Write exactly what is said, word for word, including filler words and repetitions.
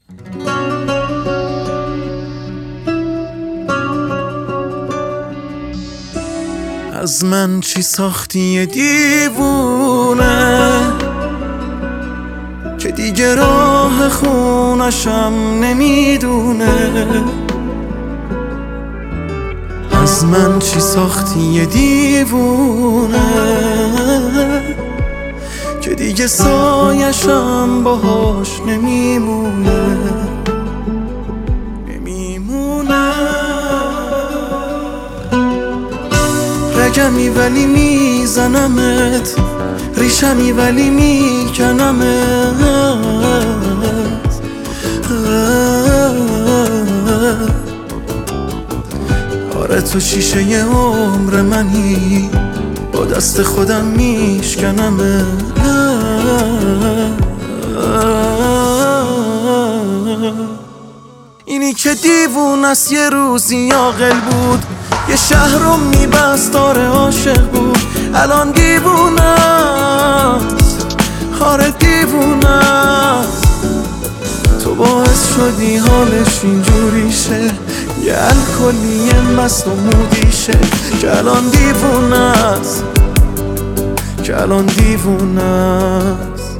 از من چی ساختی یه دیوونه که دیگه راه خونشم نمیدونه. از من چی ساختی یه دیوونه که دیگه سایشم باهاش نمیمونه نمیمونه. رگمی ولی میزنمت، ریشمی ولی میکنمت. آره تو شیشه ی عمر منی، با دست خودم میشکنمت. اینی که دیوون است یه روزی عاقل بود، یه شهر رو میبست آره عاشق بود. الان دیوونه است، آره دیوونه است. تو باعث شدی حالش اینجوری شه، یه الکلی مست و مودی شه. که الان دیوونه است، که الان دیوونه است.